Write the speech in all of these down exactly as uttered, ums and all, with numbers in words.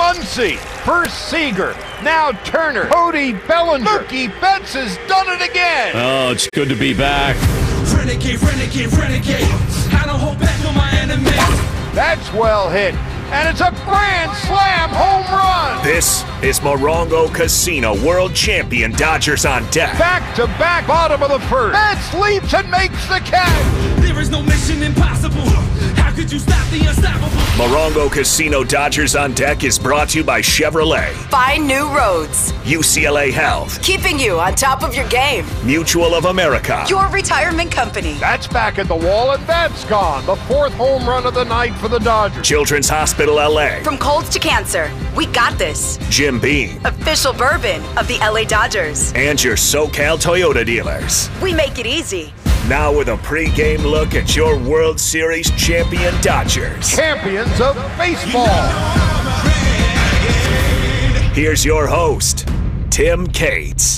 Muncy, first Seager, now Turner, Cody Bellinger, Mookie Betts has done it again. Oh, it's good to be back. Renegade, renegade, renegade. I don't hold back on my enemies. That's well hit, and it's a grand slam home run. This is Morongo Casino World Champion Dodgers on deck. Back to back, bottom of the first. Betts leaps and makes the catch. There is no mission impossible. How could you stop the unstoppable? Morongo Casino Dodgers on Deck is brought to you by Chevrolet. Find new roads. U C L A Health. Keeping you on top of your game. Mutual of America. Your retirement company. That's back at the wall, and that's gone. The fourth home run of the night for the Dodgers. Children's Hospital L A. From colds to cancer, we got this. Jim Beam. Official bourbon of the L A Dodgers. And your SoCal Toyota dealers. We make it easy. Now with a pre-game look at your World Series champion Dodgers. Champions of baseball. Here's your host, Tim Cates.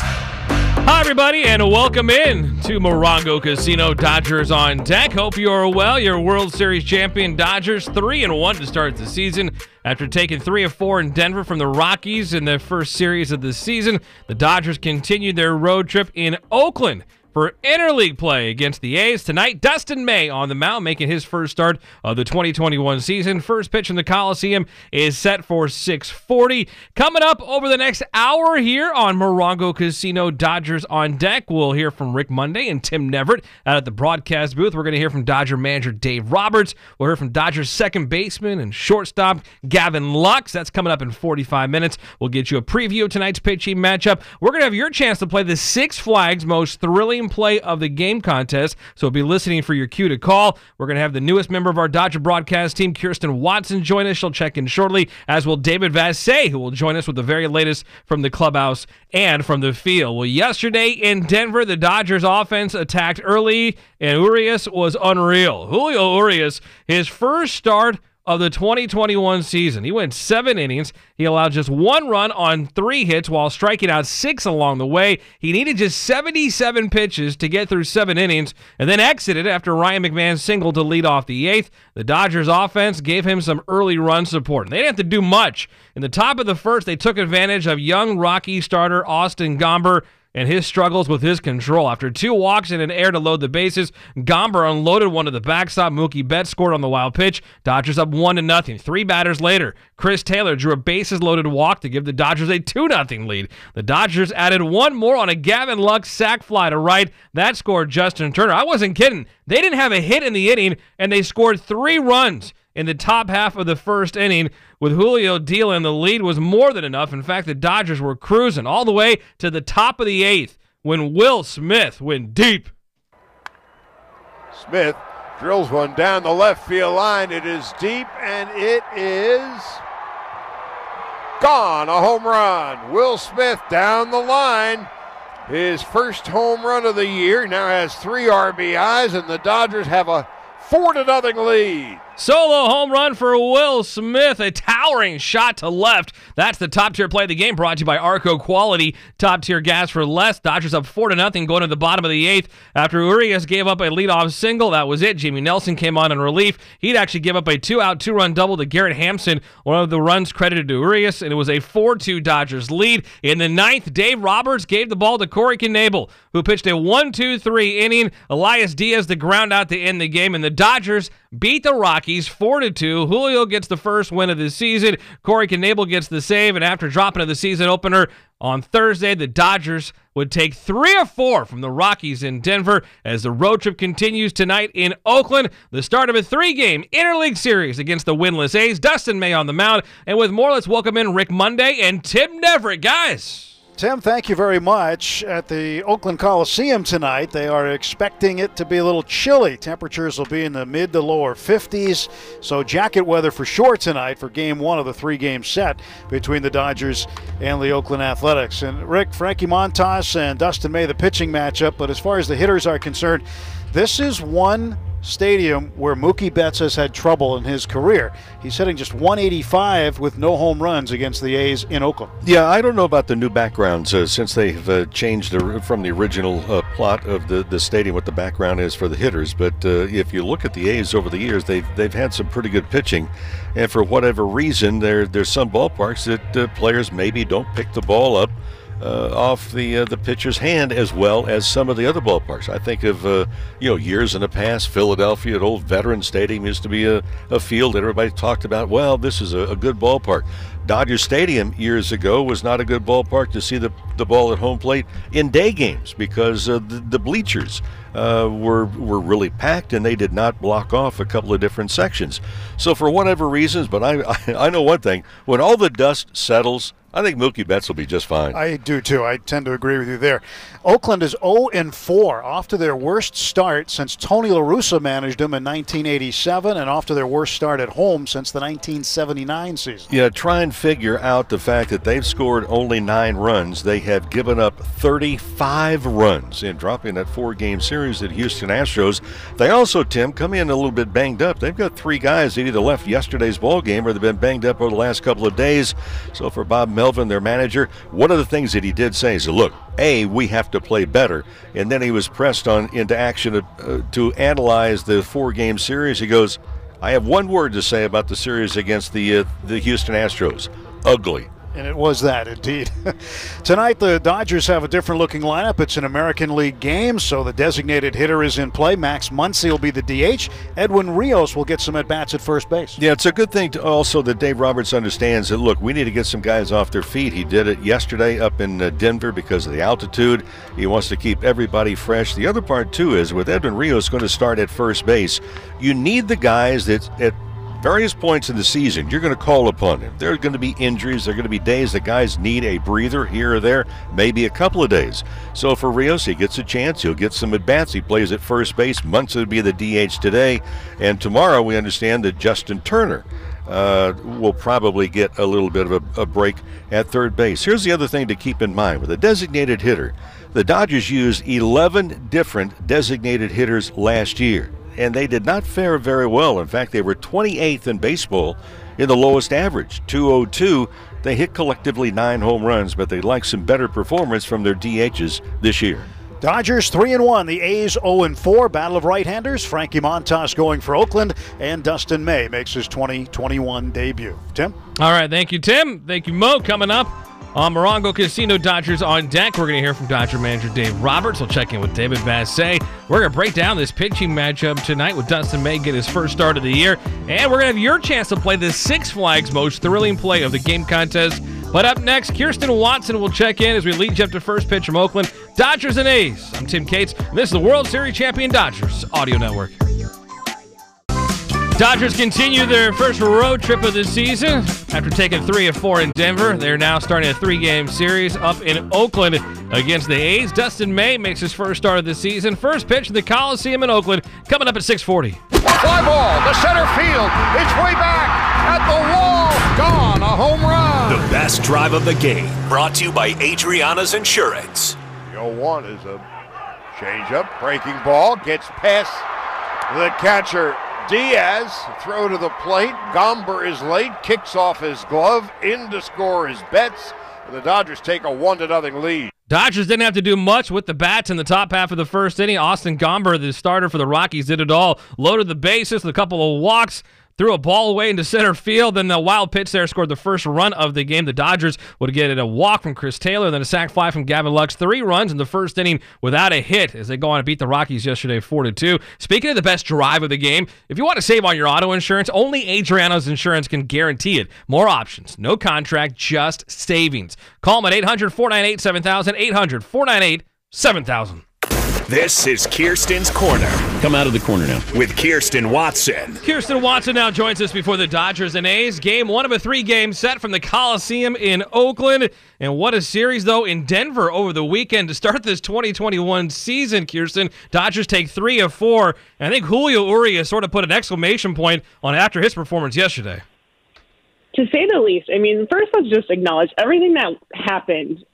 Hi, everybody, and welcome in to Morongo Casino Dodgers on Deck. Hope you are well. Your World Series champion Dodgers, three and one to start the season. After taking three of four in Denver from the Rockies in the first series of the season, the Dodgers continued their road trip in Oakland for interleague play against the A's tonight. Dustin May on the mound, making his first start of the twenty twenty-one season. First pitch in the Coliseum is set for six forty. Coming up over the next hour here on Morongo Casino Dodgers on Deck, we'll hear from Rick Monday and Tim Neverett out at the broadcast booth. We're going to hear from Dodger manager Dave Roberts. We'll hear from Dodgers second baseman and shortstop Gavin Lux. That's coming up in forty-five minutes. We'll get you a preview of tonight's pitching matchup. We're going to have your chance to play the Six Flags most thrilling play of the game contest, so be listening for your cue to call. We're going to have the newest member of our Dodger broadcast team, Kirsten Watson, join us. She'll check in shortly, as will David Vassay, who will join us with the very latest from the clubhouse and from the field. Well, yesterday in Denver, the Dodgers offense attacked early, and Urias was unreal. Julio Urias, his first start of the twenty twenty-one season. He went seven innings. He allowed just one run on three hits while striking out six along the way. He needed just seventy-seven pitches to get through seven innings and then exited after Ryan McMahon singled to lead off the eighth. The Dodgers offense gave him some early run support. They didn't have to do much. In the top of the first, they took advantage of young Rocky starter Austin Gomber and his struggles with his control. After two walks and an error to load the bases, Gomber unloaded one to the backstop. Mookie Betts scored on the wild pitch. Dodgers up one to nothing. Three batters later, Chris Taylor drew a bases-loaded walk to give the Dodgers a two nothing lead. The Dodgers added one more on a Gavin Lux sac fly to right. That scored Justin Turner. I wasn't kidding. They didn't have a hit in the inning, and they scored three runs in the top half of the first inning. With Julio dealing, the lead was more than enough. In fact, the Dodgers were cruising all the way to the top of the eighth when Will Smith went deep. Smith drills one down the left field line. It is deep, and it is gone. A home run. Will Smith down the line. His first home run of the year. Now has three R B Is, and the Dodgers have a four to nothing lead. Solo home run for Will Smith, a towering shot to left. That's the top-tier play of the game, brought to you by Arco Quality. Top-tier gas for less. Dodgers up four to nothing going to the bottom of the eighth. After Urias gave up a leadoff single, that was it. Jamie Nelson came on in relief. He'd actually give up a two-out, two-run double to Garrett Hampson, one of the runs credited to Urias, and it was a four two Dodgers lead. In the ninth, Dave Roberts gave the ball to Corey Knebel, who pitched a one two three inning. Elias Diaz the ground out to end the game, and the Dodgers beat the Rockies four to two. Julio gets the first win of the season. Corey Knebel gets the save, and after dropping to the season opener on Thursday, the Dodgers would take three of four from the Rockies in Denver as the road trip continues tonight in Oakland. The start of a three-game interleague series against the winless A's. Dustin May on the mound. And with more, let's welcome in Rick Monday and Tim Neverett. Guys. Tim, thank you very much. At the Oakland Coliseum tonight, they are expecting it to be a little chilly. Temperatures will be in the mid to lower fifties, so jacket weather for sure tonight for game one of the three-game set between the Dodgers and the Oakland Athletics. And Rick, Frankie Montas and Dustin May, the pitching matchup, but as far as the hitters are concerned, this is one stadium where Mookie Betts has had trouble in his career. He's hitting just one eighty-five with no home runs against the A's in Oakland. Yeah, I don't know about the new backgrounds uh, since they've uh, changed the, from the original uh, plot of the, the stadium, what the background is for the hitters. But uh, if you look at the A's over the years, they've they've had some pretty good pitching, and for whatever reason, there there's some ballparks that uh, players maybe don't pick the ball up Uh, off the uh, the pitcher's hand as well as some of the other ballparks. I think of uh, you know years in the past, Philadelphia, at Old Veteran Stadium used to be a, a field that everybody talked about. Well, this is a, a good ballpark. Dodger Stadium years ago was not a good ballpark to see the, the ball at home plate in day games because uh, the, the bleachers uh, were were really packed and they did not block off a couple of different sections. So for whatever reasons, but I I, I know one thing: when all the dust settles, I think Mookie Betts will be just fine. I do too. I tend to agree with you there. Oakland is oh and four, off to their worst start since Tony La Russa managed them in nineteen eighty-seven, and off to their worst start at home since the nineteen seventy-nine season. Yeah, try and figure out the fact that they've scored only nine runs. They have given up thirty-five runs in dropping that four-game series at Houston Astros. They also, Tim, come in a little bit banged up. They've got three guys that either left yesterday's ball game or they've been banged up over the last couple of days. So for Bob Melvin, their manager, one of the things that he did say is, look, A, we have to play better. And then he was pressed on into action to, uh, to analyze the four-game series. He goes, I have one word to say about the series against the uh, the Houston Astros: ugly. And it was that, indeed. Tonight, the Dodgers have a different-looking lineup. It's an American League game, so the designated hitter is in play. Max Muncy will be the D H. Edwin Rios will get some at-bats at first base. Yeah, it's a good thing to also that Dave Roberts understands that, look, we need to get some guys off their feet. He did it yesterday up in uh, Denver because of the altitude. He wants to keep everybody fresh. The other part, too, is with Edwin Rios going to start at first base, you need the guys that at various points in the season, you're going to call upon him. There are going to be injuries. There are going to be days that guys need a breather here or there, maybe a couple of days. So for Rios, he gets a chance. He'll get some at-bats. He plays at first base. Muncy will be the D H today. And tomorrow we understand that Justin Turner uh, will probably get a little bit of a, a break at third base. Here's the other thing to keep in mind. With a designated hitter, the Dodgers used eleven different designated hitters last year, and they did not fare very well. In fact, they were twenty-eighth in baseball in the lowest average, two oh two. They hit collectively nine home runs, but they'd like some better performance from their D Hs this year. Dodgers three and one, the A's oh and four. Battle of right-handers. Frankie Montas going for Oakland, and Dustin May makes his twenty twenty-one debut. Tim? All right, thank you, Tim. Thank you, Mo. Coming up on Morongo Casino, Dodgers on deck. We're going to hear from Dodger manager Dave Roberts. We'll check in with David Vassegh. We're going to break down this pitching matchup tonight with Dustin May get his first start of the year. And we're going to have your chance to play the Six Flags most thrilling play of the game contest. But up next, Kirsten Watson will check in as we lead you up to first pitch from Oakland. Dodgers and A's. I'm Tim Cates, and this is the World Series champion Dodgers Audio Network. Dodgers continue their first road trip of the season. After taking three of four in Denver, they're now starting a three-game series up in Oakland against the A's. Dustin May makes his first start of the season. First pitch in the Coliseum in Oakland, coming up at six forty. Fly ball to center field. It's way back at the wall. Gone. A home run. The best drive of the game, brought to you by Adriana's Insurance. The oh one is a changeup. Breaking ball. Gets past the catcher. Diaz, throw to the plate. Gomber is late, kicks off his glove, in to score his Betts. And the Dodgers take a one to nothing lead. Dodgers didn't have to do much with the bats in the top half of the first inning. Austin Gomber, the starter for the Rockies, did it all. Loaded the bases with a couple of walks, threw a ball away into center field, then the wild pitch there scored the first run of the game. The Dodgers would get a walk from Chris Taylor, then a sac fly from Gavin Lux. Three runs in the first inning without a hit as they go on to beat the Rockies yesterday four to two. Speaking of the best drive of the game, if you want to save on your auto insurance, only Adriana's Insurance can guarantee it. More options, no contract, just savings. Call them at eight hundred, four nine eight, seven thousand, eight hundred, four nine eight, seven thousand. This is Kirsten's Corner. Come out of the corner now. With Kirsten Watson. Kirsten Watson now joins us before the Dodgers and A's. Game one of a three-game set from the Coliseum in Oakland. And what a series, though, in Denver over the weekend to start this twenty twenty-one season, Kirsten. Dodgers take three of four. And I think Julio Urias sort of put an exclamation point on after his performance yesterday. To say the least. I mean, first let's just acknowledge everything that happened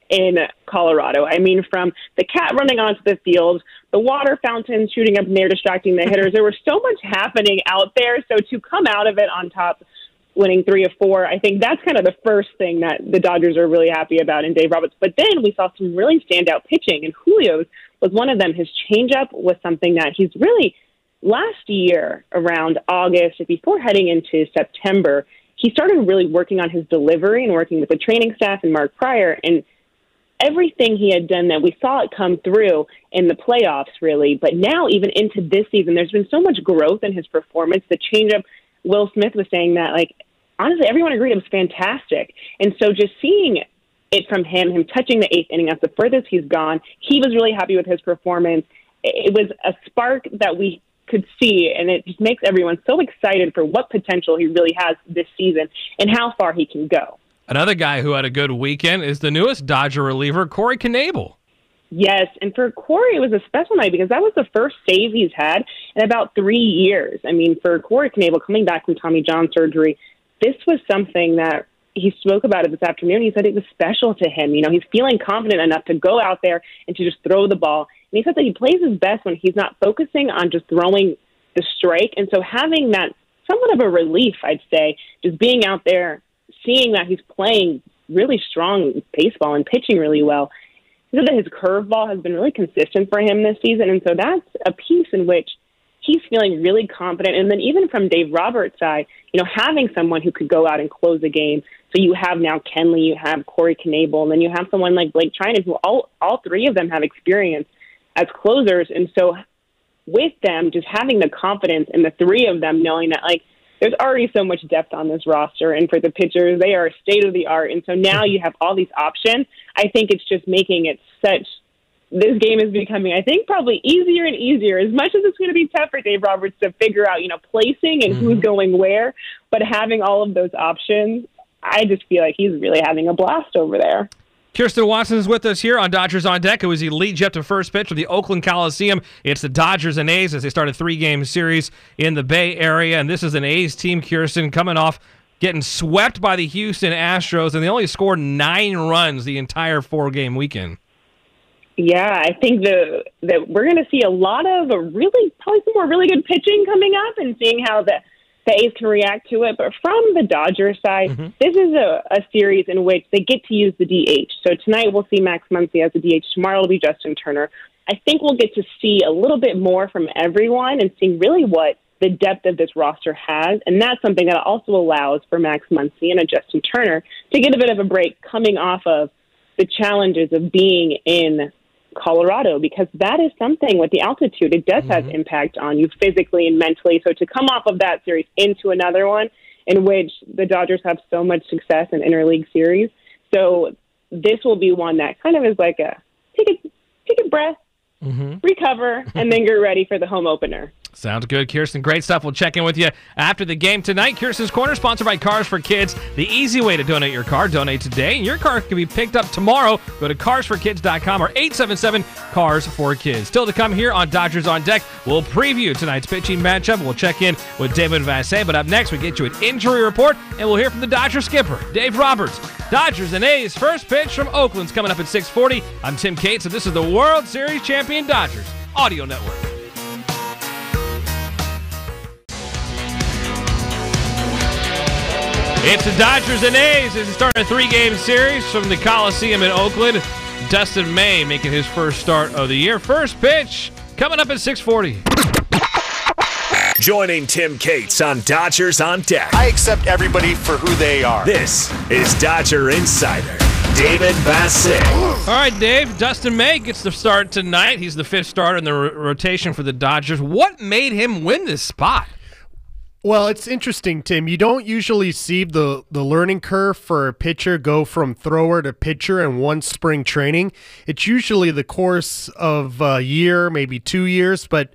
in Colorado. I mean, from the cat running onto the field, the water fountain shooting up in there, distracting the hitters. There was so much happening out there. So to come out of it on top, winning three of four, I think that's kind of the first thing that the Dodgers are really happy about in Dave Roberts. But then we saw some really standout pitching, and Julio's was one of them. His changeup was something that he's really, last year around August, before heading into September, he started really working on his delivery and working with the training staff and Mark Prior, and everything he had done that we saw it come through in the playoffs, really. But now, even into this season, there's been so much growth in his performance. The changeup, Will Smith was saying that, like, honestly, everyone agreed it was fantastic. And so just seeing it from him, him touching the eighth inning, that's the furthest he's gone. He was really happy with his performance. It was a spark that we could see, and it just makes everyone so excited for what potential he really has this season and how far he can go. Another guy who had a good weekend is the newest Dodger reliever, Corey Knebel. Yes, and for Corey, it was a special night because that was the first save he's had in about three years. I mean, for Corey Knebel, coming back from Tommy John surgery, this was something that he spoke about it this afternoon. He said it was special to him. You know, he's feeling confident enough to go out there and to just throw the ball. And he said that he plays his best when he's not focusing on just throwing the strike. And so having that somewhat of a relief, I'd say, just being out there, seeing that he's playing really strong baseball and pitching really well. He said that his curveball has been really consistent for him this season, and so that's a piece in which he's feeling really confident. And then even from Dave Roberts' side, you know, having someone who could go out and close a game. So you have now Kenley, you have Corey Knebel, and then you have someone like Blake Trinan, who all, all three of them have experience as closers. And so with them, just having the confidence in the three of them, knowing that, like, there's already so much depth on this roster, and for the pitchers, they are state-of-the-art, and so now you have all these options. I think it's just making it such – this game is becoming, I think, probably easier and easier, as much as it's going to be tough for Dave Roberts to figure out, you know, placing and mm-hmm. who's going where, but having all of those options, I just feel like he's really having a blast over there. Kirsten Watson is with us here on Dodgers on Deck, who is the lead jet to first pitch for the Oakland Coliseum. It's the Dodgers and A's as they start a three-game series in the Bay Area, and this is an A's team, Kirsten, coming off getting swept by the Houston Astros, and they only scored nine runs the entire four-game weekend. Yeah, I think the, that we're going to see a lot of a really, probably some more really good pitching coming up and seeing how the the A's can react to it. But from the Dodgers side, mm-hmm. this is a, a series in which they get to use the D H. So tonight we'll see Max Muncy as the D H. Tomorrow it'll be Justin Turner. I think we'll get to see a little bit more from everyone and see really what the depth of this roster has. And that's something that also allows for Max Muncy and a Justin Turner to get a bit of a break coming off of the challenges of being in Colorado, because that is something with the altitude, it does mm-hmm. have impact on you physically and mentally. So to come off of that series into another one in which the Dodgers have so much success in interleague series, so this will be one that kind of is like a take a take a breath, mm-hmm. recover, and then get ready for the home opener. Sounds good, Kirsten. Great stuff. We'll check in with you after the game tonight. Kirsten's Corner, sponsored by Cars for Kids. The easy way to donate your car. Donate today, and your car can be picked up tomorrow. Go to cars for kids dot com or eight seven seven, cars for kids. Still to come here on Dodgers on Deck, we'll preview tonight's pitching matchup. We'll check in with David Vassegh, but up next, we get you an injury report, and we'll hear from the Dodger skipper, Dave Roberts. Dodgers and A's first pitch from Oakland's coming up at six forty. I'm Tim Cates, and this is the World Series champion Dodgers Audio Network. It's the Dodgers and A's as they start a three-game series from the Coliseum in Oakland. Dustin May making his first start of the year. First pitch coming up at six forty. Joining Tim Cates on Dodgers on Deck. I accept everybody for who they are. This is Dodger Insider David Vassegh. All right, Dave. Dustin May gets the start tonight. He's the fifth starter in the ro- rotation for the Dodgers. What made him win this spot? Well, it's interesting, Tim. You don't usually see the, the learning curve for a pitcher go from thrower to pitcher in one spring training. It's usually the course of a year, maybe two years. But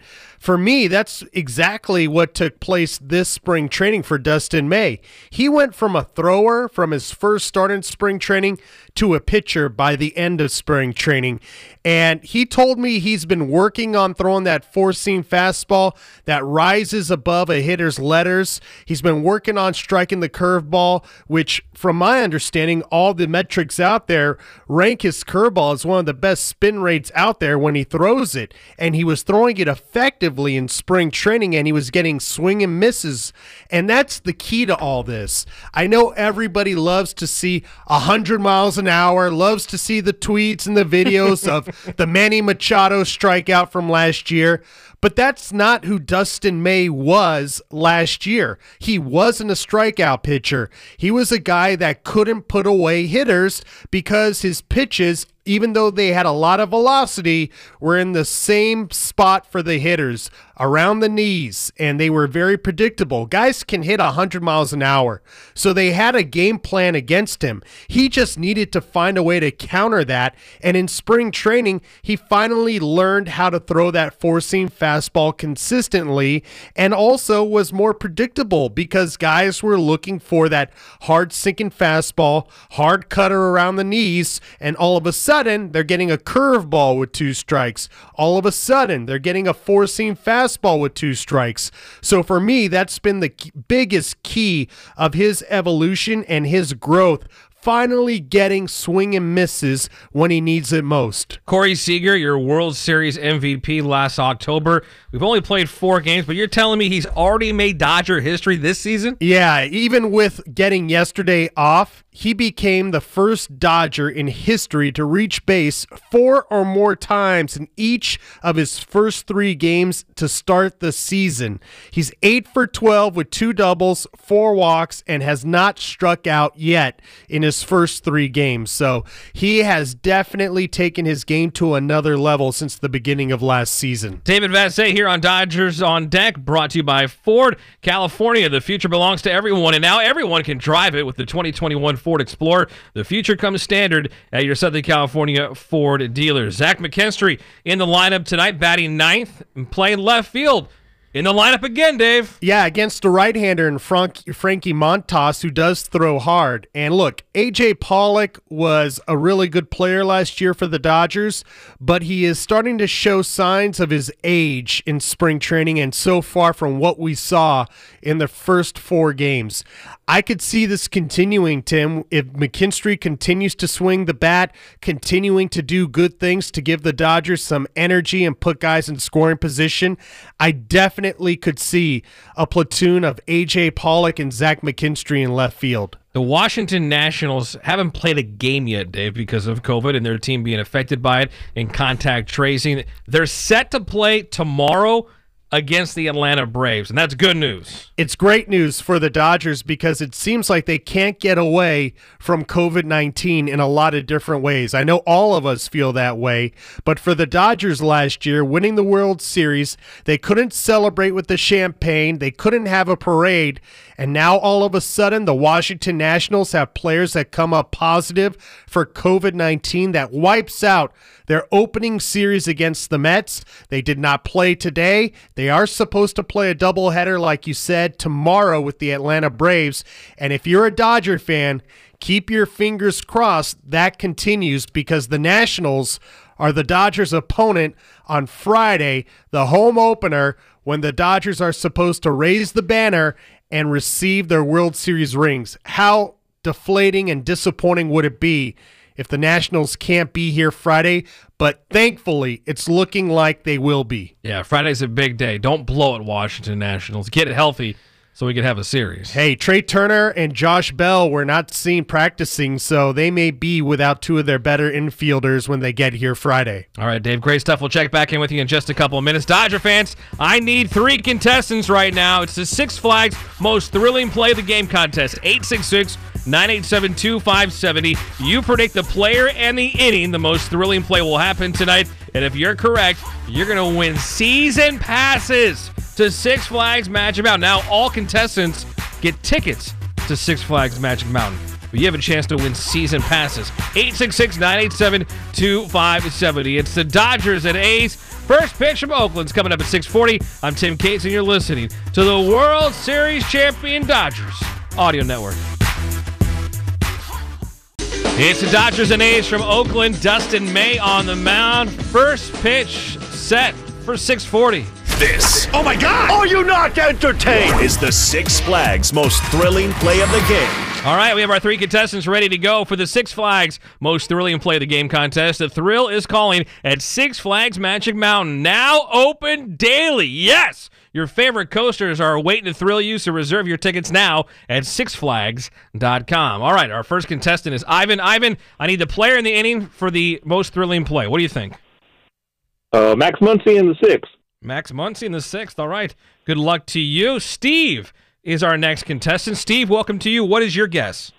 For me, that's exactly what took place this spring training for Dustin May. He went from a thrower from his first start in spring training to a pitcher by the end of spring training. And he told me he's been working on throwing that four-seam fastball that rises above a hitter's letters. He's been working on striking the curveball, which, from my understanding, all the metrics out there rank his curveball as one of the best spin rates out there when he throws it. And he was throwing it effectively in spring training, and he was getting swing and misses. And that's the key to all this. I know everybody loves to see one hundred miles an hour, loves to see the tweets and the videos of the Manny Machado strikeout from last year, but that's not who Dustin May was last year. He wasn't a strikeout pitcher. He was a guy that couldn't put away hitters because his pitches, even though they had a lot of velocity, were in the same spot for the hitters, around the knees, and they were very predictable. Guys can hit one hundred miles an hour, so they had a game plan against him. He just needed to find a way to counter that, and in spring training, he finally learned how to throw that four-seam fastball consistently, and also was more predictable because guys were looking for that hard-sinking fastball, hard cutter around the knees, and all of a sudden, they're getting a curveball with two strikes. All of a sudden, they're getting a four-seam fastball with two strikes. So for me, that's been the biggest key of his evolution and his growth, finally getting swing and misses when he needs it most. Corey Seager, your World Series M V P last October. We've only played four games, but you're telling me he's already made Dodger history this season? Yeah, even with getting yesterday off, he became the first Dodger in history to reach base four or more times in each of his first three games to start the season. He's eight for twelve with two doubles, four walks, and has not struck out yet in his first three games. So he has definitely taken his game to another level since the beginning of last season. David Vassegh here on Dodgers on Deck, brought to you by Ford. California, the future belongs to everyone, and now everyone can drive it with the twenty twenty-one Ford Explorer. The future comes standard at your Southern California Ford dealers. Zach McKinstry in the lineup tonight, batting ninth and playing left field. In the lineup again, Dave. Yeah, against a right-hander in Frank, Frankie Montas, who does throw hard. And look, A J Pollock was a really good player last year for the Dodgers, but he is starting to show signs of his age in spring training and so far from what we saw in the first four games. I could see this continuing, Tim, if McKinstry continues to swing the bat, continuing to do good things to give the Dodgers some energy and put guys in scoring position. I definitely could see a platoon of A J Pollock and Zach McKinstry in left field. The Washington Nationals haven't played a game yet, Dave, because of COVID and their team being affected by it and contact tracing. They're set to play tomorrow against the Atlanta Braves, and that's good news. It's great news for the Dodgers because it seems like they can't get away from COVID nineteen in a lot of different ways. I know all of us feel that way, but for the Dodgers last year, winning the World Series, they couldn't celebrate with the champagne, they couldn't have a parade, and now all of a sudden the Washington Nationals have players that come up positive for COVID nineteen that wipes out their opening series against the Mets. They did not play today. They are supposed to play a doubleheader, like you said, tomorrow with the Atlanta Braves. And if you're a Dodger fan, keep your fingers crossed that continues because the Nationals are the Dodgers' opponent on Friday, the home opener, when the Dodgers are supposed to raise the banner and receive their World Series rings. How deflating and disappointing would it be if the Nationals can't be here Friday? But thankfully, it's looking like they will be. Yeah, Friday's a big day. Don't blow it, Washington Nationals. Get it healthy so we can have a series. Hey, Trey Turner and Josh Bell were not seen practicing, so they may be without two of their better infielders when they get here Friday. All right, Dave, great stuff. We'll check back in with you in just a couple of minutes. Dodger fans, I need three contestants right now. It's the Six Flags Most Thrilling Play of the Game contest. eight six six, nine eight seven, two five seven zero. You predict the player and the inning the most thrilling play will happen tonight. And if you're correct, you're going to win season passes to Six Flags Magic Mountain. Now, all contestants get tickets to Six Flags Magic Mountain. but you have a chance to win season passes. eight six six, nine eight seven, two five seven zero. It's the Dodgers and A's. First pitch from Oakland's coming up at six forty. I'm Tim Cates, and you're listening to the World Series champion Dodgers Audio Network. It's the Dodgers and A's from Oakland. Dustin May on the mound. First pitch set for six forty. This, Oh my God! Are you not entertained? is the Six Flags most thrilling play of the game. All right, we have our three contestants ready to go for the Six Flags Most Thrilling Play of the Game contest. The thrill is calling at Six Flags Magic Mountain, now open daily. Yes! Your favorite coasters are waiting to thrill you, so reserve your tickets now at six flags dot com. All right, our first contestant is Ivan. Ivan, I need the player in the inning for the most thrilling play. What do you think? Uh, Max Muncy in the sixth. Max Muncy in the sixth. All right. Good luck to you. Steve is our next contestant. Steve, welcome to you. What is your guess?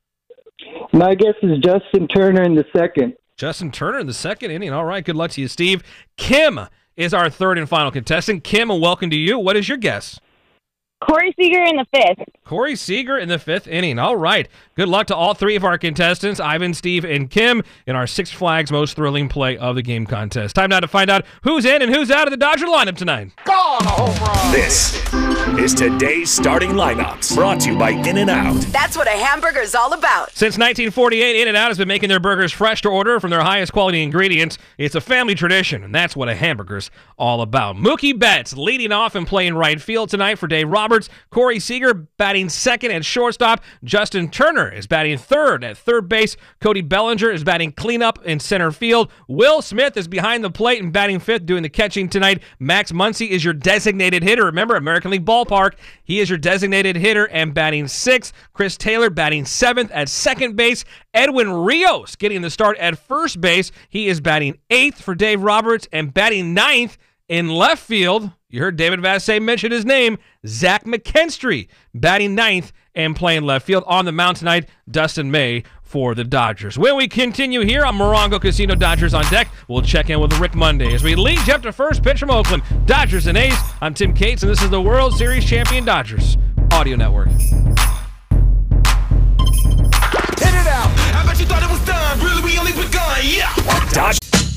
My guess is Justin Turner in the second. Justin Turner in the second inning. All right. Good luck to you, Steve. Kim is our third and final contestant. Kim, welcome to you. What is your guess? Corey Seager in the fifth. Corey Seager in the fifth inning. All right. Good luck to all three of our contestants, Ivan, Steve, and Kim, in our Six Flags Most Thrilling Play of the Game contest. Time now to find out who's in and who's out of the Dodger lineup tonight. Gone, a home run. This is today's starting lineups, brought to you by In-N-Out. That's what a hamburger's all about. Since nineteen forty-eight, In-N-Out has been making their burgers fresh to order from their highest quality ingredients. It's a family tradition, and that's what a hamburger's all about. Mookie Betts leading off and playing right field tonight for Dave Roberts. Corey Seager batting second at shortstop. Justin Turner is batting third at third base. Cody Bellinger is batting cleanup in center field. Will Smith is behind the plate and batting fifth, doing the catching tonight. Max Muncy is your designated hitter. Remember, American League Ballpark, he is your designated hitter and batting sixth. Chris Taylor batting seventh at second base. Edwin Rios getting the start at first base. He is batting eighth for Dave Roberts and batting ninth in left field. You heard David Vassay mention his name, Zach McKinstry, batting ninth and playing left field. On the mound tonight, Dustin May for the Dodgers. When we continue here on Morongo Casino Dodgers on Deck, we'll check in with Rick Monday as we lead you up to first pitch from Oakland. Dodgers and A's. I'm Tim Cates, and this is the World Series champion Dodgers Audio Network. Hit it out. I bet you thought it was done. Really, we only begun. Yeah. Dodgers.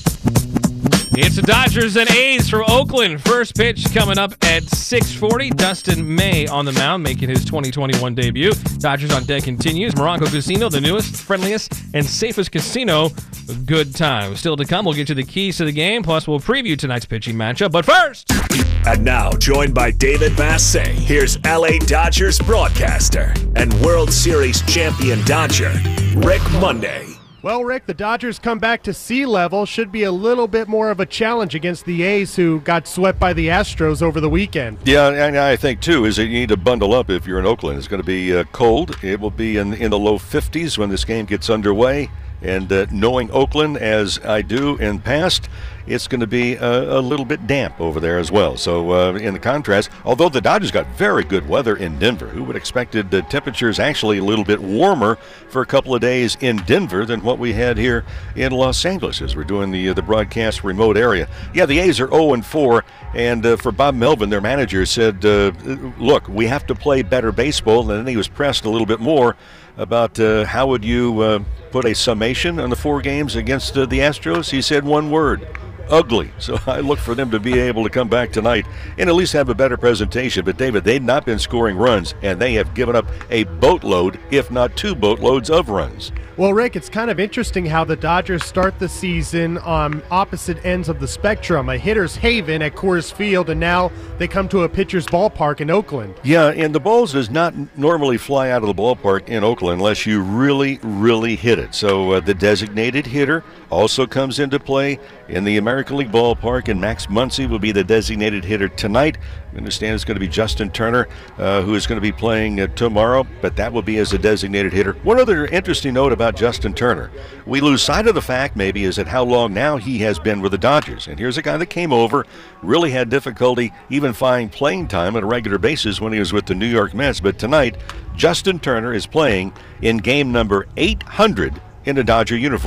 It's the Dodgers and A's from Oakland. First pitch coming up at six forty. Dustin May on the mound, making his twenty twenty-one debut. Dodgers on Deck continues. Morongo Casino, the newest, friendliest, and safest casino. Good time. Still to come, we'll get you the keys to the game, plus we'll preview tonight's pitching matchup. But first... And now, joined by David Vassay, here's L A Dodgers broadcaster and World Series champion Dodger, Rick Monday. Well, Rick, the Dodgers come back to sea level. Should be a little bit more of a challenge against the A's, who got swept by the Astros over the weekend. Yeah, and I think, too, is that you need to bundle up if you're in Oakland. It's going to be uh, cold. It will be in, in the low fifties when this game gets underway. And uh, knowing Oakland as I do in past, it's going to be a, a little bit damp over there as well. So uh, in the contrast, although the Dodgers got very good weather in Denver, who would have expected the temperatures actually a little bit warmer for a couple of days in Denver than what we had here in Los Angeles as we're doing the uh, the broadcast remote area. Yeah, the A's are oh and four, and uh, for Bob Melvin, their manager, said, uh, look, we have to play better baseball, and then he was pressed a little bit more about uh, how would you uh, put a summation on the four games against uh, the Astros. He said one word: ugly. So I look for them to be able to come back tonight and at least have a better presentation. But David, they've not been scoring runs, and they have given up a boatload, if not two boatloads of runs. Well, Rick, it's kind of interesting how the Dodgers start the season on opposite ends of the spectrum. A hitter's haven at Coors Field, and now they come to a pitcher's ballpark in Oakland. Yeah, and the ball does not normally fly out of the ballpark in Oakland unless you really, really hit it. So uh, the designated hitter also comes into play in the American League Ballpark, and Max Muncy will be the designated hitter tonight. I understand it's going to be Justin Turner, uh, who is going to be playing uh, tomorrow, but that will be as a designated hitter. One other interesting note about Justin Turner, we lose sight of the fact maybe is that how long now he has been with the Dodgers. And here's a guy that came over, really had difficulty even finding playing time on a regular basis when he was with the New York Mets. But tonight, Justin Turner is playing in game number eight hundred in a Dodger uniform.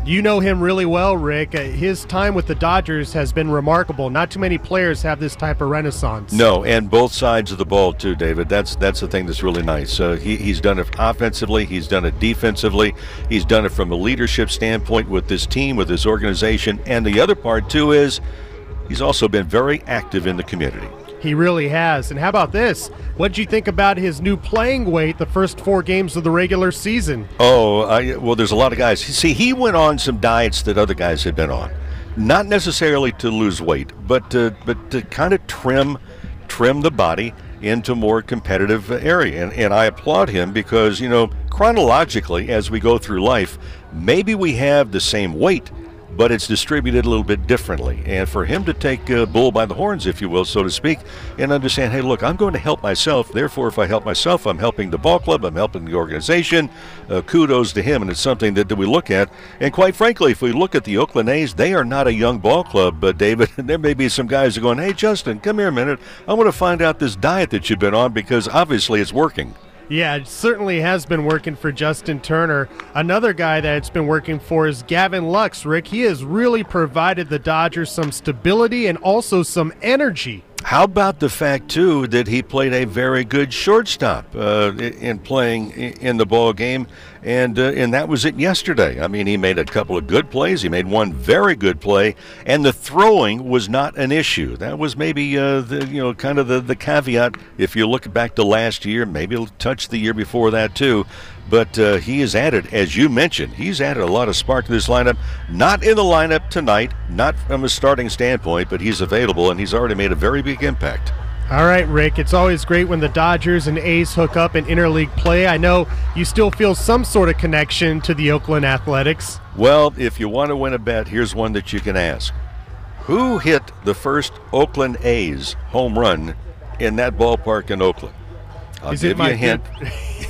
You know him really well, Rick. Uh, his time with the Dodgers has been remarkable. Not too many players have this type of renaissance. No, and both sides of the ball too, David. That's that's the thing that's really nice. Uh, he, he's done it offensively. He's done it defensively. He's done it from a leadership standpoint with this team, with this organization. And the other part, too, is he's also been very active in the community. He really has. And how about this? What did you think about his new playing weight the first four games of the regular season? Oh, I, well, there's a lot of guys. See, he went on some diets that other guys had been on. Not necessarily to lose weight, but to, but to kind of trim trim the body into a more competitive area. And, and I applaud him because, you know, chronologically, as we go through life, maybe we have the same weight, but it's distributed a little bit differently. And for him to take uh, bull by the horns, if you will, so to speak, and understand, hey, look, I'm going to help myself. Therefore, if I help myself, I'm helping the ball club, I'm helping the organization. Uh, kudos to him, and it's something that, that we look at. And quite frankly, if we look at the Oakland A's, they are not a young ball club, but David, there may be some guys who are going, hey, Justin, come here a minute. I want to find out this diet that you've been on because obviously it's working. Yeah, it certainly has been working for Justin Turner. Another guy that it's been working for is Gavin Lux, Rick. He has really provided the Dodgers some stability and also some energy. How about the fact, too, that he played a very good shortstop uh, in playing in the ball game, and uh, and that was it yesterday. I mean, he made a couple of good plays. He made one very good play, and the throwing was not an issue. That was maybe uh, the you know kind of the, the caveat. If you look back to last year, maybe it'll touch the year before that too. But uh, he has added, as you mentioned, he's added a lot of spark to this lineup. Not in the lineup tonight, not from a starting standpoint, but he's available, and he's already made a very big impact. All right, Rick, it's always great when the Dodgers and A's hook up in interleague play. I know you still feel some sort of connection to the Oakland Athletics. Well, if you want to win a bet, here's one that you can ask. Who hit the first Oakland A's home run in that ballpark in Oakland? I'll Is give it my you a hint. Good...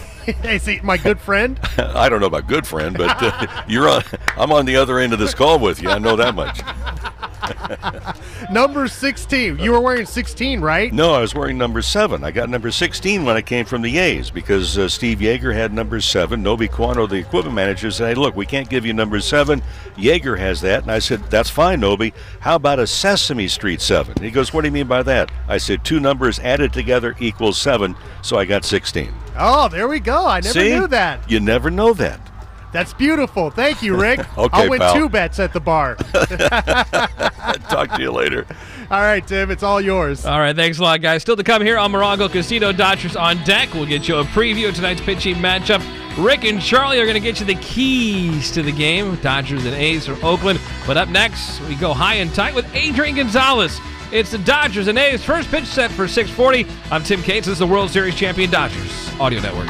Is he my good friend? I don't know about good friend, but uh, you're on. I'm on the other end of this call with you. I know that much. Number sixteen. You were wearing sixteen, right? No, I was wearing number seven. I got number sixteen when I came from the A's because uh, Steve Yeager had number seven. Nobi Quano, the equipment manager, said, hey, look, we can't give you number seven. Yeager has that. And I said, that's fine, Nobi. How about a Sesame Street seven? And he goes, what do you mean by that? I said, two numbers added together equals seven, so I got sixteen. Oh, there we go. I never See? knew that. You never know that. That's beautiful. Thank you, Rick. Okay, I'll win pal. two bets at the bar. Talk to you later. All right, Tim, it's all yours. All right, thanks a lot, guys. Still to come here on Morongo Casino. Dodgers on deck. We'll get you a preview of tonight's pitching matchup. Rick and Charlie are going to get you the keys to the game. Dodgers and A's from Oakland. But up next, we go high and tight with Adrian Gonzalez. It's the Dodgers and A's first pitch set for six forty. I'm Tim Cates. This is the World Series champion Dodgers Audio Network.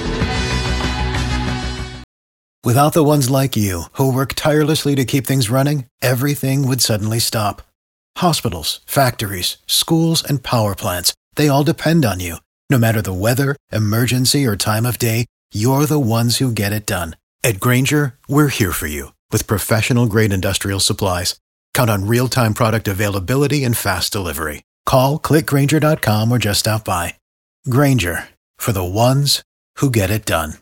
Without the ones like you, who work tirelessly to keep things running, everything would suddenly stop. Hospitals, factories, schools, and power plants, they all depend on you. No matter the weather, emergency, or time of day, you're the ones who get it done. At Grainger, we're here for you with professional-grade industrial supplies. Count on real-time product availability and fast delivery. Call, click Grainger dot com, or just stop by. Grainger, for the ones who get it done.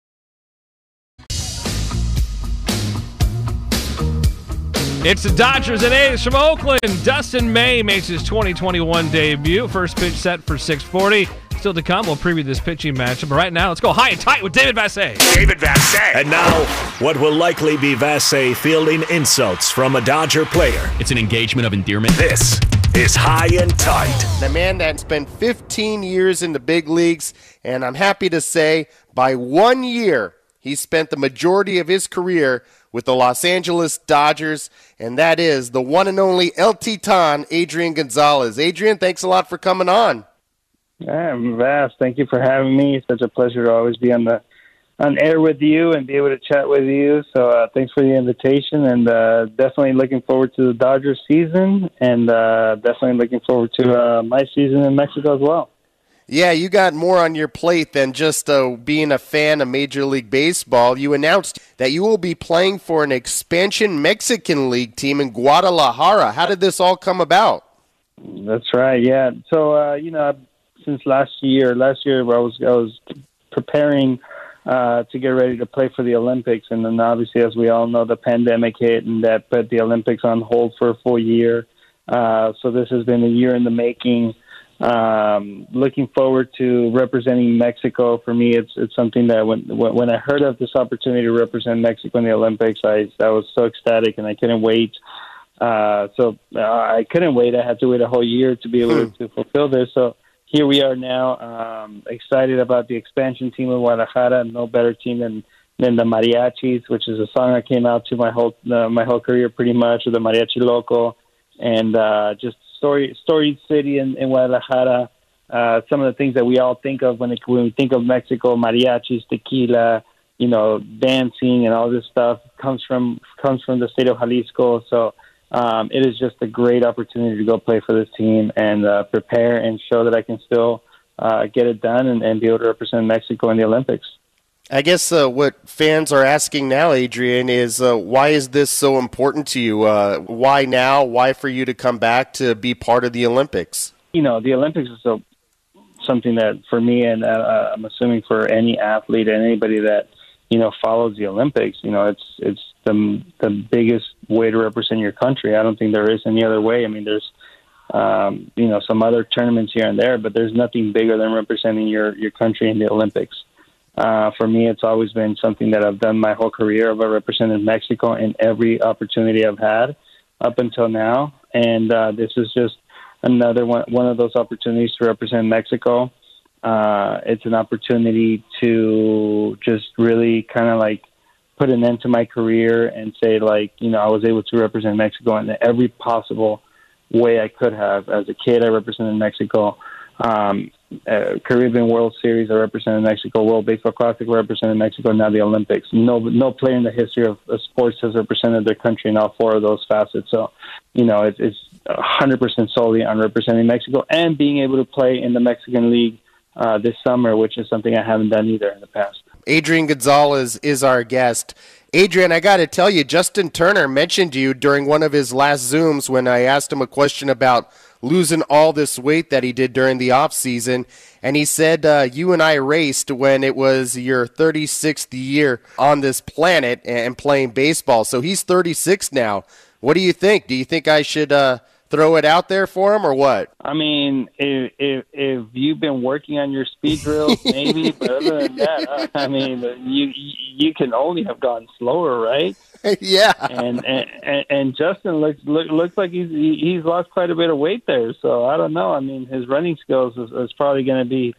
It's the Dodgers and A's from Oakland. Dustin May makes his twenty twenty-one debut. First pitch set for six forty. Still to come, we'll preview this pitching matchup. But right now, let's go high and tight with David Vassegh. David Vassegh. And now, what will likely be Vassegh fielding insults from a Dodger player. It's an engagement of endearment. This is High and Tight. The man that spent fifteen years in the big leagues, and I'm happy to say, by one year, he spent the majority of his career with the Los Angeles Dodgers, and that is the one and only El Titan, Adrian Gonzalez. Adrian, thanks a lot for coming on. Yeah, Vass, thank you for having me. It's such a pleasure to always be on the on air with you and be able to chat with you. So uh, thanks for the invitation, and uh, definitely looking forward to the Dodgers season, and uh, definitely looking forward to uh, my season in Mexico as well. Yeah, you got more on your plate than just uh, being a fan of Major League Baseball. You announced that you will be playing for an expansion Mexican League team in Guadalajara. How did this all come about? That's right, yeah. So, uh, you know, since last year, last year I was I was preparing uh, to get ready to play for the Olympics. And then obviously, as we all know, the pandemic hit and that put the Olympics on hold for a full year. Uh, so this has been a year in the making. Um, looking forward to representing Mexico. For me, it's it's something that when when I heard of this opportunity to represent Mexico in the Olympics, I I was so ecstatic and I couldn't wait. Uh, so uh, I couldn't wait. I had to wait a whole year to be able to, to fulfill this. So here we are now, um, excited about the expansion team of Guadalajara. No better team than than the Mariachis, which is a song I came out to my whole uh, my whole career pretty much, with the Mariachi Loco, and uh, just story storied city in, in Guadalajara. Uh, some of the things that we all think of when, it, when we think of Mexico, mariachis, tequila, you know, dancing and all this stuff comes from comes from the state of Jalisco. So um, it is just a great opportunity to go play for this team and uh, prepare and show that I can still uh, get it done and, and be able to represent Mexico in the Olympics. I guess uh, what fans are asking now, Adrian, is uh, why is this so important to you? Uh, why now? Why for you to come back to be part of the Olympics? You know, the Olympics is so, something that for me, and uh, I'm assuming for any athlete and anybody that, you know, follows the Olympics, you know, it's it's the, the biggest way to represent your country. I don't think there is any other way. I mean, there's, um, you know, some other tournaments here and there, but there's nothing bigger than representing your, your country in the Olympics. Uh, for me, it's always been something that I've done my whole career. I've represented Mexico in every opportunity I've had up until now. And uh, this is just another one, one of those opportunities to represent Mexico. Uh, it's an opportunity to just really kind of like put an end to my career and say, like, you know, I was able to represent Mexico in every possible way I could have. As a kid, I represented Mexico. Um, uh, Caribbean World Series, I represented Mexico. World Baseball Classic, I represented Mexico. Now the Olympics. No, no player in the history of, of sports has represented their country in all four of those facets. So, you know, it, it's one hundred percent solely on representing Mexico and being able to play in the Mexican League uh, this summer, which is something I haven't done either in the past. Adrian Gonzalez is our guest. Adrian, I got to tell you, Justin Turner mentioned you during one of his last Zooms when I asked him a question about losing all this weight that he did during the off season, and he said uh, you and I raced when it was your thirty-sixth year on this planet and playing baseball. So he's thirty-six now. What do you think? Do you think I should uh, throw it out there for him or what? I mean, if if, if you've been working on your speed drills, maybe, but other than that, uh, I mean, you you can only have gone slower, right? Yeah. And, and and Justin looks look, looks like he's he's lost quite a bit of weight there. So I don't know. I mean, his running skills is, is probably going to be,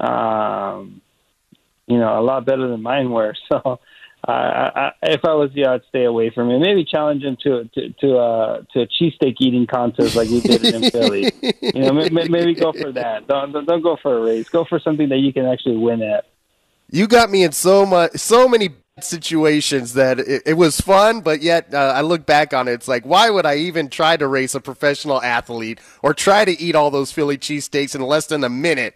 um, you know, a lot better than mine were. So I, I, if I was you, I'd stay away from him. Maybe challenge him to to to, uh, to a cheesesteak eating contest like we did in Philly. You know, maybe, maybe go for that. Don't don't go for a race. Go for something that you can actually win at. You got me in so much, so many situations that it, it was fun, but yet uh, I look back on it, it's like, why would I even try to race a professional athlete or try to eat all those Philly cheesesteaks in less than a minute?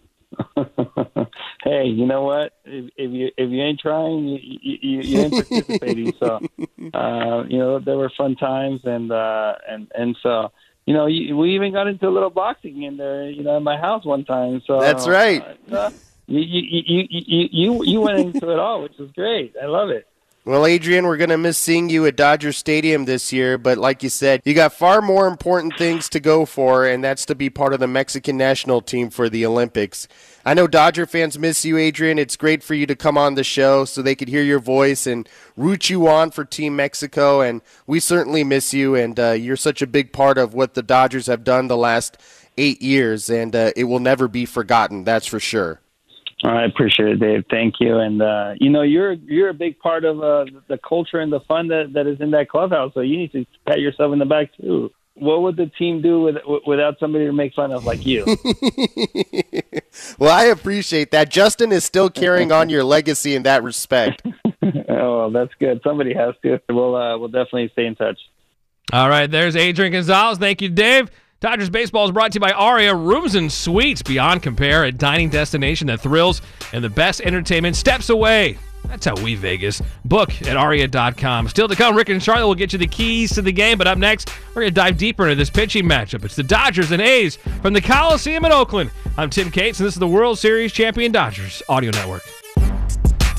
Hey, you know what? If, if you if you ain't trying, you you, you ain't participating. So, uh, you know, there were fun times, and uh, and and so, you know, we even got into a little boxing in there, you know, in my house one time. So that's right. Uh, You you, you you you you went into it all, which is great. I love it. Well, Adrian, we're going to miss seeing you at Dodger Stadium this year, but like you said, you got far more important things to go for, and that's to be part of the Mexican national team for the Olympics. I know Dodger fans miss you, Adrian. It's great for you to come on the show so they could hear your voice and root you on for Team Mexico, and we certainly miss you, and uh, you're such a big part of what the Dodgers have done the last eight years, and uh, it will never be forgotten, that's for sure. I appreciate it, Dave. Thank you. And, uh, you know, you're you're a big part of uh, the culture and the fun that, that is in that clubhouse, so you need to pat yourself in the back, too. What would the team do with, without somebody to make fun of like you? Well, I appreciate that. Justin is still carrying on your legacy in that respect. Oh, well, that's good. Somebody has to. We'll, uh, we'll definitely stay in touch. All right, there's Adrian Gonzalez. Thank you, Dave. Dodgers Baseball is brought to you by Aria Rooms and Suites beyond compare, a dining destination that thrills and the best entertainment steps away. That's how we Vegas. Book at aria dot com. Still to come, Rick and Charlotte will get you the keys to the game, but up next, we're going to dive deeper into this pitching matchup. It's the Dodgers and A's from the Coliseum in Oakland. I'm Tim Cates, and this is the World Series champion Dodgers Audio Network.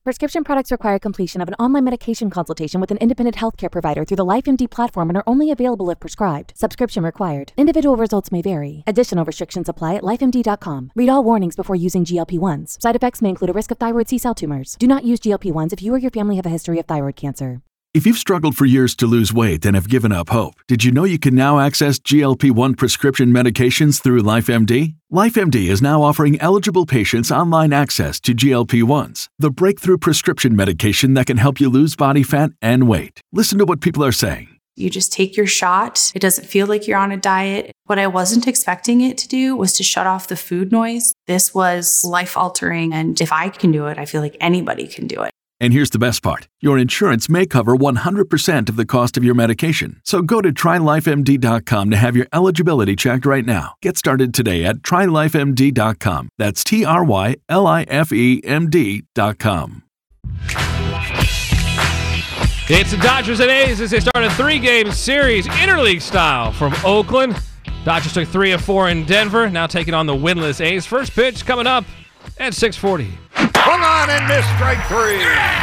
Prescription products require completion of an online medication consultation with an independent healthcare provider through the LifeMD platform and are only available if prescribed. Subscription required. Individual results may vary. Additional restrictions apply at life M D dot com. Read all warnings before using G L P ones. Side effects may include a risk of thyroid C-cell tumors. Do not use G L P ones if you or your family have a history of thyroid cancer. If you've struggled for years to lose weight and have given up hope, did you know you can now access G L P one prescription medications through LifeMD? LifeMD is now offering eligible patients online access to G L P ones, the breakthrough prescription medication that can help you lose body fat and weight. Listen to what people are saying. You just take your shot. It doesn't feel like you're on a diet. What I wasn't expecting it to do was to shut off the food noise. This was life-altering, and if I can do it, I feel like anybody can do it. And here's the best part. Your insurance may cover one hundred percent of the cost of your medication. So go to try life M D dot com to have your eligibility checked right now. Get started today at try life M D dot com. That's T R Y L I F E M D dot com. It's the Dodgers and A's as they start a three-game series, interleague style, from Oakland. Dodgers took three of four in Denver, now taking on the winless A's. First pitch coming up at six forty. Hung on and missed, strike three.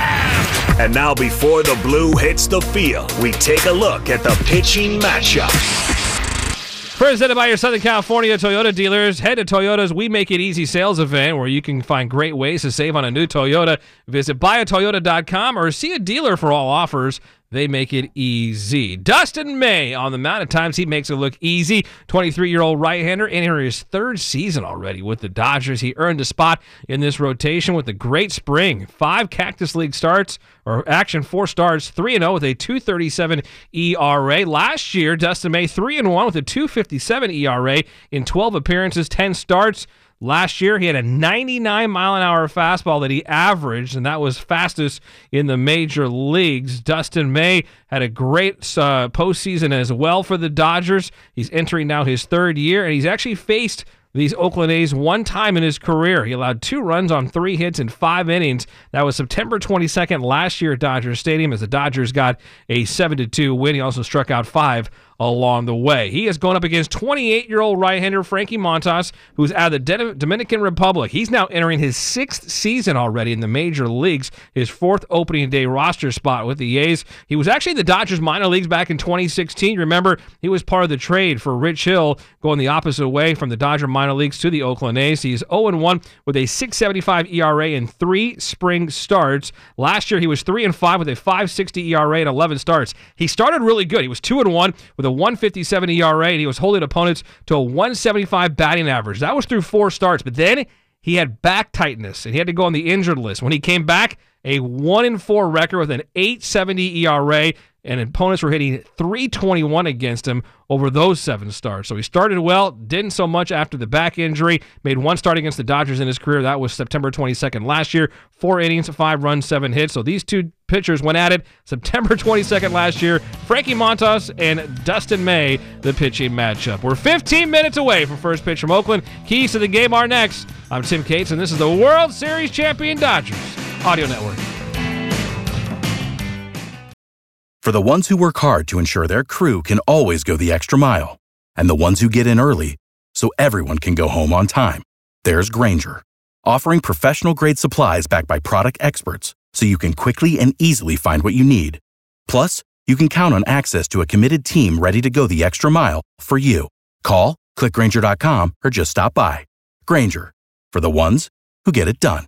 And now before the blue hits the field, we take a look at the pitching matchups. Presented by your Southern California Toyota dealers. Head to Toyota's We Make It Easy sales event where you can find great ways to save on a new Toyota. Visit buy a toyota dot com or see a dealer for all offers. They make it easy. Dustin May on the mound. At times he makes it look easy. twenty-three-year-old right-hander in his third season already with the Dodgers. He earned a spot in this rotation with a great spring. Five Cactus League starts, or action four starts, three and oh with a two thirty-seven E R A. Last year, Dustin May three and one with a two fifty-seven E R A in twelve appearances, ten starts. Last year, he had a ninety-nine mile an hour fastball that he averaged, and that was fastest in the major leagues. Dustin May had a great uh, postseason as well for the Dodgers. He's entering now his third year, and he's actually faced these Oakland A's one time in his career. He allowed two runs on three hits in five innings. That was September twenty-second last year at Dodger Stadium as the Dodgers got a seven to two win. He also struck out five along the way. He is going up against twenty-eight-year-old right-hander Frankie Montas, who's out of the De- Dominican Republic. He's now entering his sixth season already in the major leagues, his fourth opening day roster spot with the A's. He was actually in the Dodgers minor leagues back in twenty sixteen. Remember, he was part of the trade for Rich Hill, going the opposite way from the Dodger minor leagues to the Oakland A's. He's oh and one with a six seventy-five E R A in three spring starts. Last year, he was three and five with a five sixty E R A in eleven starts. He started really good. He was two and one with a one fifty-seven E R A, and he was holding opponents to a one seventy-five batting average. That was through four starts, but then he had back tightness, and he had to go on the injured list. When he came back, a one and four record with an eight seventy E R A, and opponents were hitting three twenty-one against him over those seven starts. So he started well, didn't so much after the back injury, made one start against the Dodgers in his career. That was September twenty-second last year. Four innings, five runs, seven hits. So these two pitchers went at it September twenty-second last year. Frankie Montas and Dustin May, the pitching matchup. We're fifteen minutes away from first pitch from Oakland. Keys to the game are next. I'm Tim Cates, and this is the World Series champion Dodgers Audio Network. For the ones who work hard to ensure their crew can always go the extra mile, and the ones who get in early so everyone can go home on time, there's Grainger, offering professional-grade supplies backed by product experts so you can quickly and easily find what you need. Plus, you can count on access to a committed team ready to go the extra mile for you. Call, click Grainger dot com, or just stop by. Grainger, for the ones who get it done.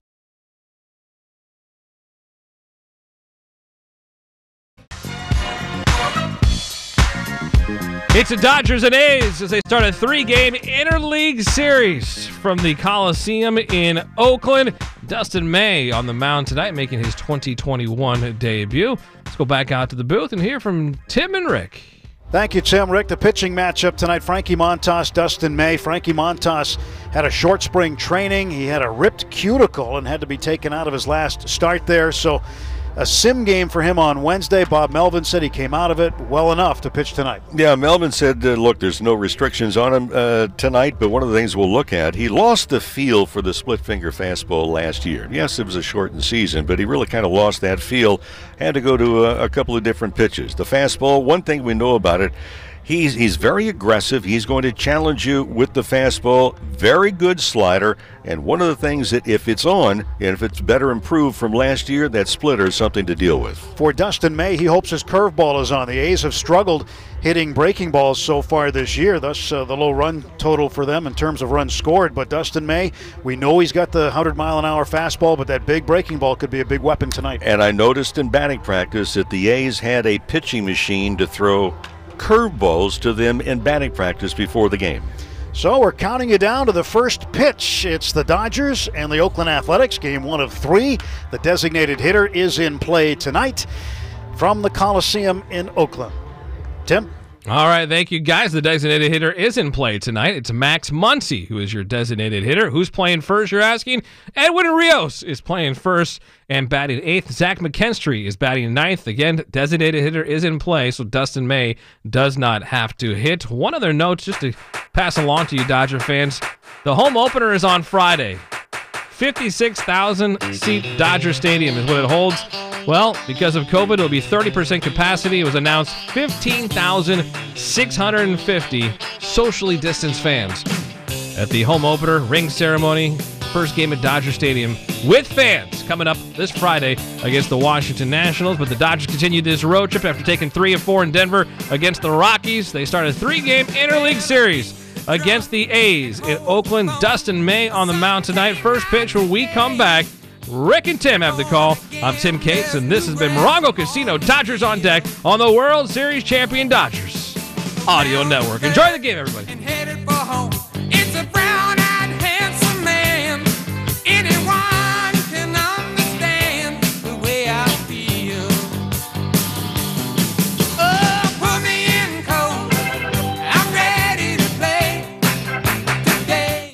It's the Dodgers and A's as they start a three-game interleague series from the Coliseum in Oakland. Dustin May on the mound tonight, making his twenty twenty-one debut. Let's go back out to the booth and hear from Tim and Rick. Thank you, Tim. Rick, the pitching matchup tonight, Frankie Montas, Dustin May. Frankie Montas had a short spring training. He had a ripped cuticle and had to be taken out of his last start there. So a sim game for him on Wednesday. Bob Melvin said he came out of it well enough to pitch tonight. Yeah, Melvin said, uh, look, there's no restrictions on him uh, tonight, but one of the things we'll look at, he lost the feel for the split-finger fastball last year. Yes, it was a shortened season, but he really kind of lost that feel. Had to go to a, a couple of different pitches. The fastball, one thing we know about it, He's he's very aggressive. He's going to challenge you with the fastball. Very good slider. And one of the things that if it's on, and if it's better improved from last year, that splitter is something to deal with. For Dustin May, he hopes his curveball is on. The A's have struggled hitting breaking balls so far this year, thus uh, the low run total for them in terms of runs scored. But Dustin May, we know he's got the one hundred mile an hour fastball, but that big breaking ball could be a big weapon tonight. And I noticed in batting practice that the A's had a pitching machine to throw curveballs to them in batting practice before the game. So we're counting you down to the first pitch. It's the Dodgers and the Oakland Athletics, game one of three. The designated hitter is in play tonight from the Coliseum in Oakland. Tim? All right, thank you, guys. The designated hitter is in play tonight. It's Max Muncy who is your designated hitter. Who's playing first, you're asking? Edwin Rios is playing first and batting eighth. Zach McKinstry is batting ninth. Again, designated hitter is in play, so Dustin May does not have to hit. One other note just to pass along to you, Dodger fans. The home opener is on Friday. fifty-six thousand seat Dodger Stadium is what it holds. Well, because of COVID, it'll be thirty percent capacity. It was announced fifteen thousand six hundred fifty socially distanced fans at the home opener, ring ceremony, first game at Dodger Stadium with fans coming up this Friday against the Washington Nationals. But the Dodgers continued this road trip after taking three of four in Denver against the Rockies. They start a three-game interleague series against the A's in Oakland. Dustin May on the mound tonight. First pitch when we come back. Rick and Tim have the call. I'm Tim Cates, and this has been Morongo Casino Dodgers on Deck on the World Series champion Dodgers Audio Network. Enjoy the game, everybody.